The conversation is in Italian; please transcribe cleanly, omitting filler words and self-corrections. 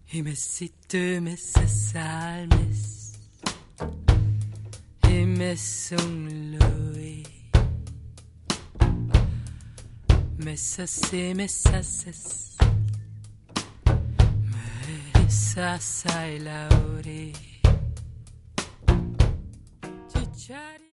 I messi tu messa salmes I messung lui messa se messa ses messa sai lauri